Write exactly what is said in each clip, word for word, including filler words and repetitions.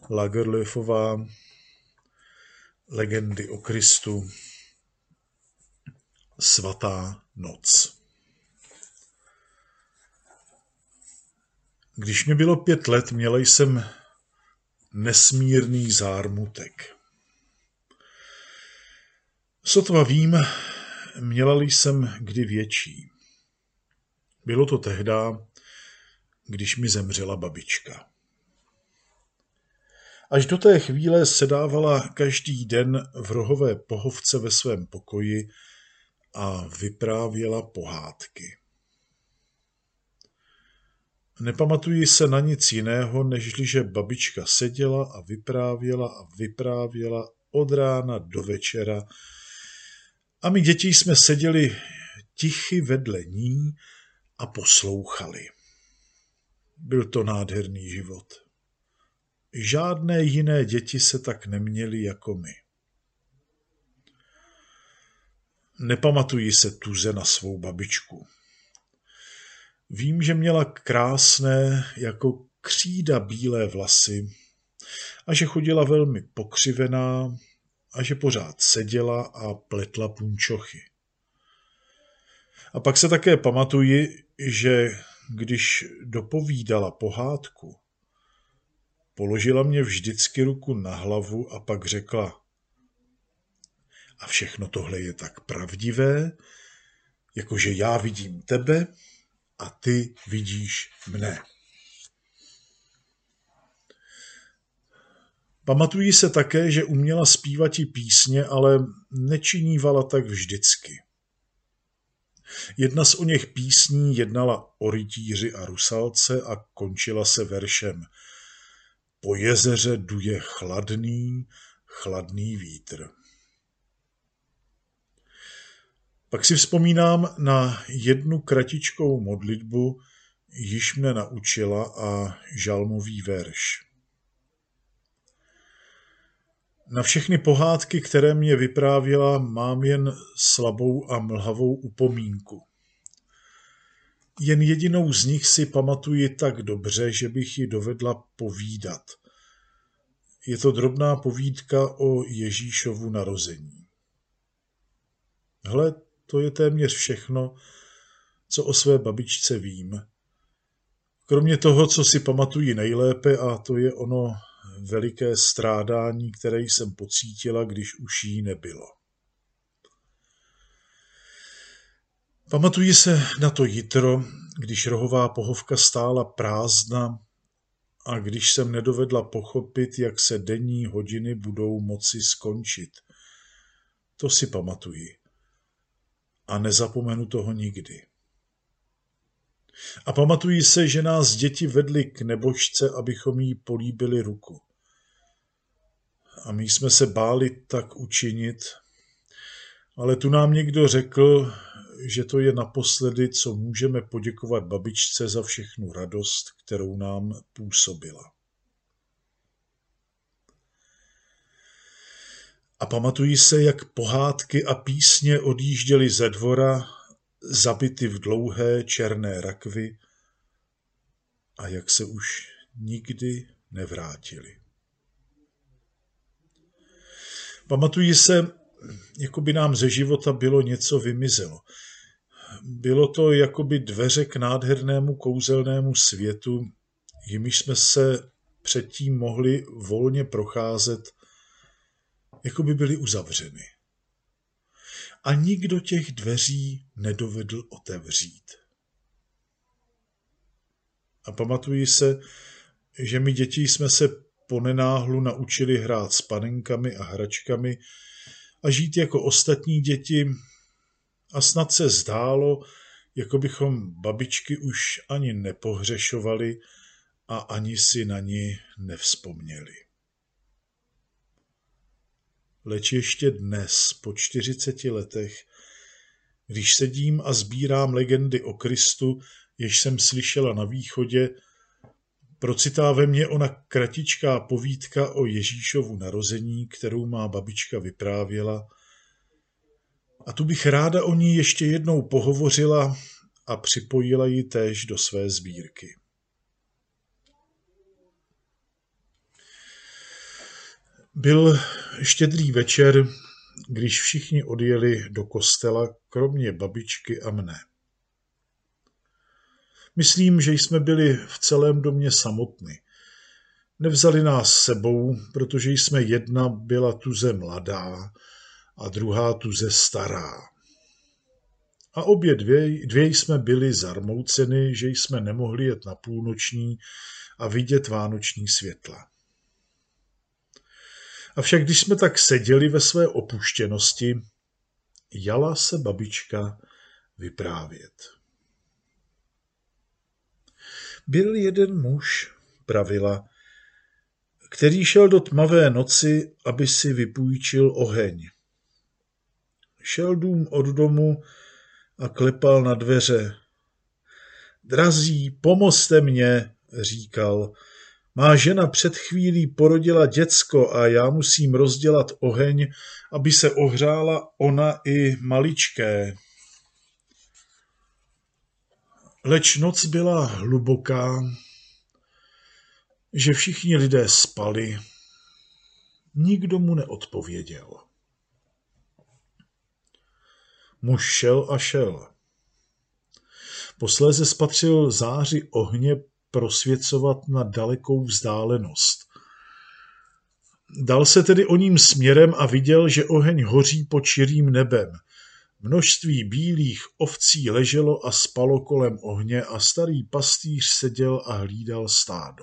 Lagerlöfová Legendy o Kristu, Svatá noc. Když mi bylo pět let, měla jsem nesmírný zármutek. Sotva vím, měla jsem kdy větší. Bylo to tehda, když mi zemřela babička. Až do té chvíle sedávala každý den v rohové pohovce ve svém pokoji a vyprávěla pohádky. Nepamatuji se na nic jiného, nežliže babička seděla a vyprávěla a vyprávěla od rána do večera a my děti jsme seděli tichy vedle ní a poslouchali. Byl to nádherný život. Žádné jiné děti se tak neměly jako my. Nepamatuji se tuze na svou babičku. Vím, že měla krásné jako křída bílé vlasy a že chodila velmi pokřivená a že pořád seděla a pletla punčochy. A pak se také pamatuji, že když dopovídala pohádku, položila mě vždycky ruku na hlavu a pak řekla: a všechno tohle je tak pravdivé, jakože já vidím tebe a ty vidíš mne. Pamatuji se také, že uměla zpívati písně, ale nečinívala tak vždycky. Jedna z oněch písní jednala o rytíři a rusalce a končila se veršem: po jezeře duje chladný, chladný vítr. Pak si vzpomínám na jednu kratičkou modlitbu, již mne naučila, a žalmový verš. Na všechny pohádky, které mě vyprávěla, mám jen slabou a mlhavou upomínku. Jen jedinou z nich si pamatuji tak dobře, že bych ji dovedla povídat. Je to drobná povídka o Ježíšovu narození. Hle, to je téměř všechno, co o své babičce vím. Kromě toho, co si pamatuji nejlépe, a to je ono veliké strádání, které jsem pocítila, když už jí nebylo. Pamatuji se na to jitro, když rohová pohovka stála prázdna a když jsem nedovedla pochopit, jak se denní hodiny budou moci skončit. To si pamatuji. A nezapomenu toho nikdy. A pamatuji se, že nás děti vedly k nebožce, abychom jí políbili ruku. A my jsme se báli tak učinit, ale tu nám někdo řekl, že to je naposledy, co můžeme poděkovat babičce za všechnu radost, kterou nám působila. A pamatuji se, jak pohádky a písně odjížděly ze dvora, zabity v dlouhé černé rakvi, a jak se už nikdy nevrátili. Pamatuji se, jako by nám ze života bylo něco vymizelo. Bylo to jako by dveře k nádhernému kouzelnému světu, jimiž jsme se předtím mohli volně procházet, jako by byly uzavřeny. A nikdo těch dveří nedovedl otevřít. A pamatuji se, že my děti jsme se ponenáhlu naučili hrát s panenkami a hračkami a žít jako ostatní děti, a snad se zdálo, jako bychom babičky už ani nepohřešovali a ani si na ní nevzpomněli. Leč ještě dnes, po čtyřiceti letech, když sedím a sbírám legendy o Kristu, jež jsem slyšela na východě, procitá ve mně ona kratičká povídka o Ježíšovu narození, kterou má babička vyprávěla, a tu bych ráda o ní ještě jednou pohovořila a připojila ji též do své sbírky. Byl štědrý večer, když všichni odjeli do kostela, kromě babičky a mne. Myslím, že jsme byli v celém domě samotní. Nevzali nás sebou, protože jsme jedna byla tuze mladá a druhá tuze stará. A obě dvě, dvě jsme byli zarmouceny, že jsme nemohli jet na půlnoční a vidět vánoční světla. Avšak když jsme tak seděli ve své opuštěnosti, jala se babička vyprávět. Byl jeden muž, pravila, který šel do tmavé noci, aby si vypůjčil oheň. Šel dům od domu a klepal na dveře. Drazí, pomozte mě, říkal. Má žena před chvílí porodila děcko a já musím rozdělat oheň, aby se ohřála ona i maličké. Leč noc byla hluboká, že všichni lidé spali. Nikdo mu neodpověděl. Muž šel a šel. Posléze spatřil záři ohně prosvěcovat na dalekou vzdálenost. Dal se tedy o ním směrem a viděl, že oheň hoří pod širým nebem. Množství bílých ovcí leželo a spalo kolem ohně a starý pastýř seděl a hlídal stádo.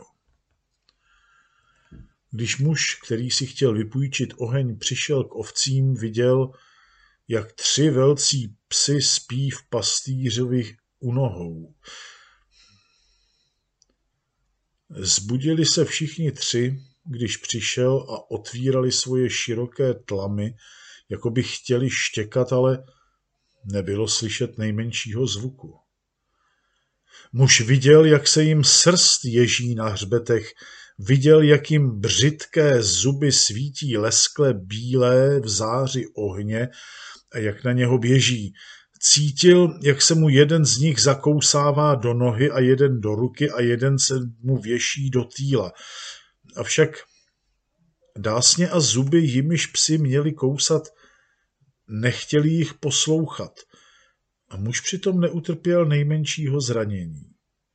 Když muž, který si chtěl vypůjčit oheň, přišel k ovcím, viděl, jak tři velcí psi spí v pastýřovi u nohou. Zbudili se všichni tři, když přišel a otvírali svoje široké tlamy, jako by chtěli štěkat, ale nebylo slyšet nejmenšího zvuku. Muž viděl, jak se jim srst ježí na hřbetech, viděl, jak jim břitké zuby svítí leskle bílé v záři ohně a jak na něho běží. Cítil, jak se mu jeden z nich zakousává do nohy a jeden do ruky a jeden se mu věší do týla. Avšak dásně a zuby, jimiž psi měli kousat, nechtěli jich poslouchat a muž přitom neutrpěl nejmenšího zranění.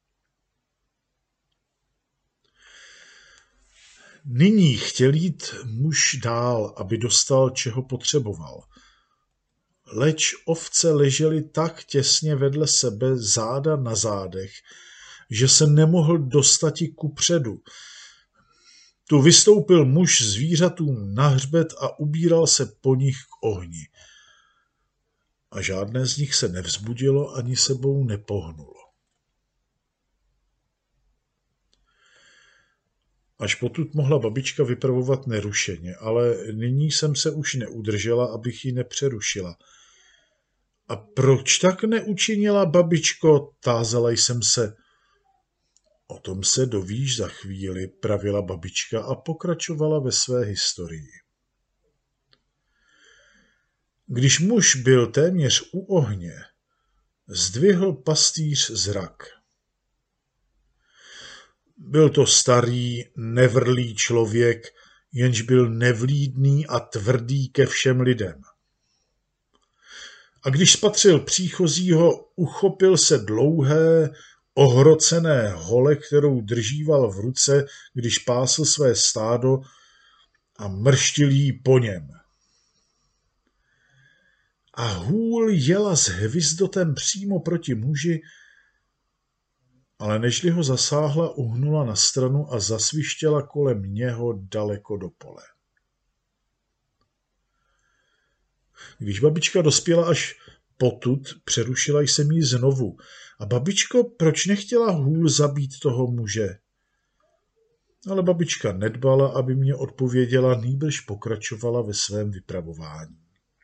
Nyní chtěl jít muž dál, aby dostal, čeho potřeboval. Leč ovce ležely tak těsně vedle sebe, záda na zádech, že se nemohl dostati kupředu. Tu vystoupil muž zvířatům na hřbet a ubíral se po nich k ohni. A žádné z nich se nevzbudilo ani sebou nepohnulo. Až potud mohla babička vypravovat nerušeně, ale nyní jsem se už neudržela, abych ji nepřerušila. A proč tak neučinila, babičko? Tázala jsem se. O tom se dovíš za chvíli, pravila babička a pokračovala ve své historii. Když muž byl téměř u ohně, zdvihl pastýř zrak. Byl to starý, nevrlý člověk, jenž byl nevlídný a tvrdý ke všem lidem. A když spatřil příchozího, uchopil se dlouhé, ohrocené hole, kterou držíval v ruce, když pásl své stádo, a mrštil jí po něm. A hůl jela s hvizdotem přímo proti muži, ale nežli ho zasáhla, uhnula na stranu a zasvištěla kolem něho daleko do pole. Když babička dospěla až potud, přerušila jsem ji znovu. A babičko, proč nechtěla hůl zabít toho muže? Ale babička nedbala, aby mě odpověděla, nýbrž pokračovala ve svém vypravování.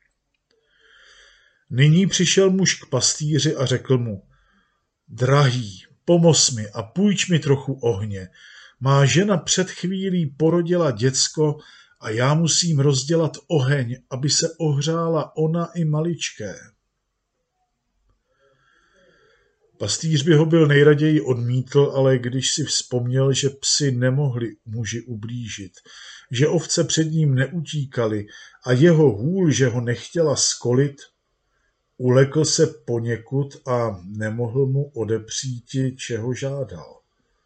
Nyní přišel muž k pastýři a řekl mu: Drahý, pomoz mi a půjč mi trochu ohně. Má žena před chvílí porodila děcko a já musím rozdělat oheň, aby se ohřála ona i maličké. Pastýř by ho byl nejraději odmítl, ale když si vzpomněl, že psi nemohli muži ublížit, že ovce před ním neutíkaly a jeho hůl, že ho nechtěla skolit, ulekl se poněkud a nemohl mu odepříti, čeho žádal.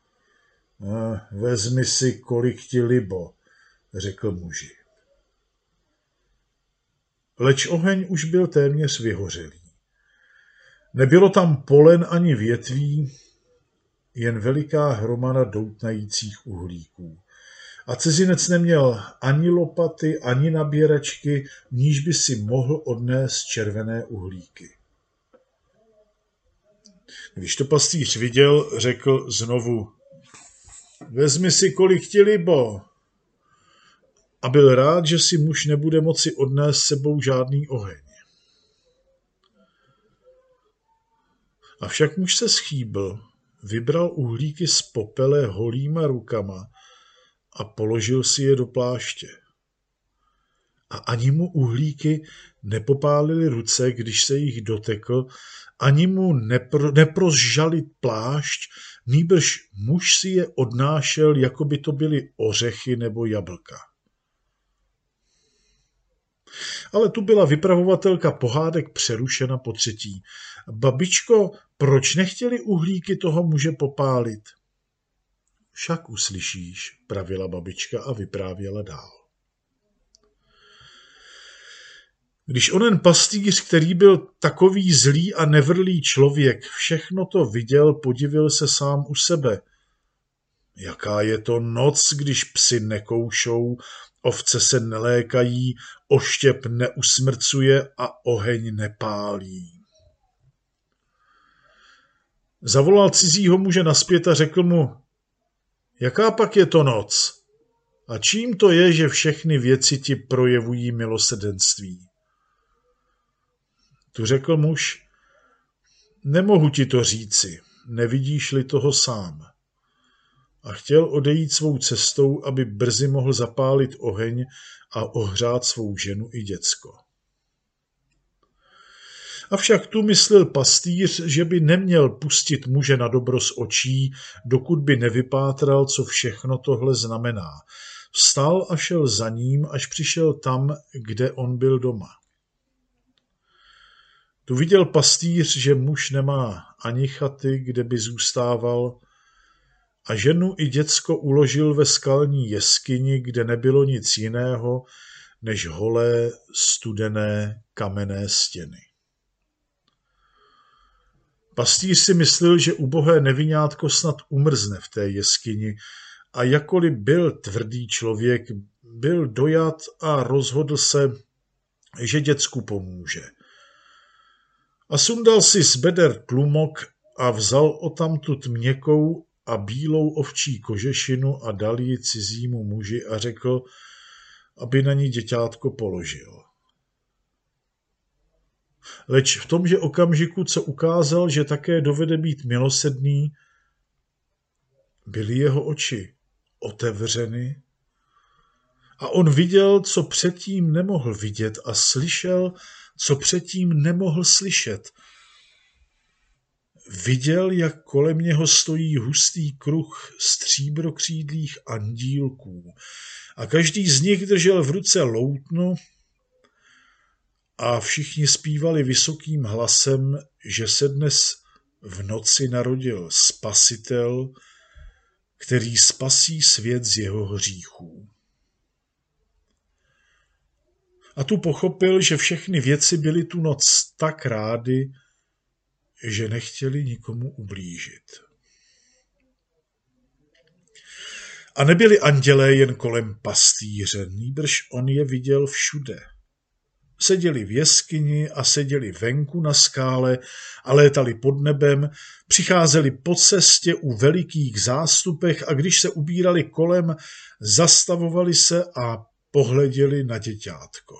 Vezmi si, kolik ti libo, řekl muži. Leč oheň už byl téměř vyhořelý. Nebylo tam polen ani větví, jen veliká hromada doutnajících uhlíků. A cizinec neměl ani lopaty, ani nabíračky, v níž by si mohl odnést červené uhlíky. Když to pastýř viděl, řekl znovu: Vezmi si, kolik ti libo. A byl rád, že si muž nebude moci odnést s sebou žádný oheň. Avšak muž se schýbl, vybral uhlíky z popele holýma rukama a položil si je do pláště. A ani mu uhlíky nepopálily ruce, když se jich dotekl, ani mu nepro, neprozžali plášť, nýbrž muž si je odnášel, jako by to byly ořechy nebo jablka. Ale tu byla vypravovatelka pohádek přerušena po třetí. Babičko, proč nechtěli uhlíky toho muže popálit? Však uslyšíš, pravila babička a vyprávěla dál. Když onen pastýř, který byl takový zlý a nevrlý člověk, všechno to viděl, podivil se sám u sebe. Jaká je to noc, když psi nekoušou, ovce se nelékají, oštěp neusmrcuje a oheň nepálí. Zavolal cizího muže nazpět a řekl mu: Jaká pak je to noc? A čím to je, že všechny věci ti projevují milosrdenství? Tu řekl muž: Nemohu ti to říci, nevidíš-li toho sám. A chtěl odejít svou cestou, aby brzy mohl zapálit oheň a ohřát svou ženu i děcko. Avšak tu myslel pastýř, že by neměl pustit muže na dobro z očí, dokud by nevypátral, co všechno tohle znamená. Vstal a šel za ním, až přišel tam, kde on byl doma. Tu viděl pastýř, že muž nemá ani chaty, kde by zůstával, a ženu i děcko uložil ve skalní jeskyni, kde nebylo nic jiného než holé, studené, kamenné stěny. Pastýř si myslel, že ubohé neviňátko snad umrzne v té jeskyni, a jakkoliv byl tvrdý člověk, byl dojat a rozhodl se, že děcku pomůže. A sundal si z beder tlumok a vzal odtamtud měkkou a bílou ovčí kožešinu a dal ji cizímu muži a řekl, aby na ní děťátko položil. Leč v tomže okamžiku, co ukázal, že také dovede být milosrdný, byly jeho oči otevřeny a on viděl, co předtím nemohl vidět, a slyšel, co předtím nemohl slyšet. Viděl, jak kolem něho stojí hustý kruh stříbrokřídlých andílků a každý z nich držel v ruce loutnu a všichni zpívali vysokým hlasem, že se dnes v noci narodil Spasitel, který spasí svět z jeho hříchů. A tu pochopil, že všechny věci byly tu noc tak rády, že nechtěli nikomu ublížit. A nebyli andělé jen kolem pastýře, nýbrž on je viděl všude. Seděli v jeskyni a seděli venku na skále a létali pod nebem, přicházeli po cestě u velikých zástupech a když se ubírali kolem, zastavovali se a pohleděli na děťátko.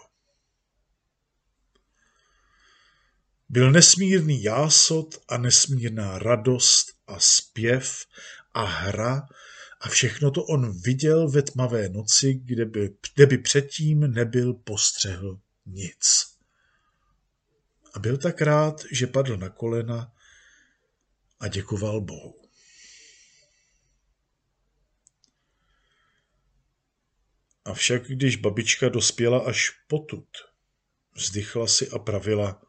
Byl nesmírný jásot a nesmírná radost a zpěv a hra a všechno to on viděl ve tmavé noci, kde by, kde by předtím nebyl postřehl nic. A byl tak rád, že padl na kolena a děkoval Bohu. Avšak když babička dospěla až potud, vzdychla si a pravila: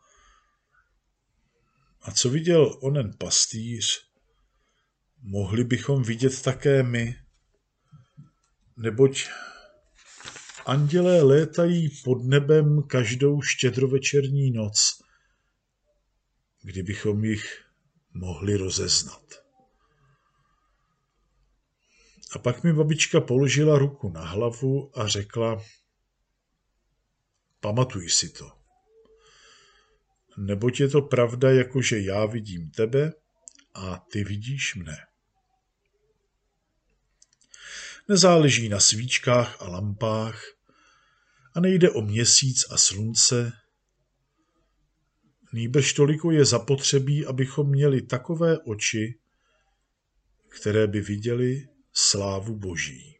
a co viděl onen pastýř, mohli bychom vidět také my, neboť andělé létají pod nebem každou štědrovečerní noc, kdybychom jich mohli rozeznat. A pak mi babička položila ruku na hlavu a řekla: pamatuj si to. Neboť je to pravda, jakože já vidím tebe a ty vidíš mne. Nezáleží na svíčkách a lampách a nejde o měsíc a slunce, nýbrž toliko je zapotřebí, abychom měli takové oči, které by viděly slávu Boží.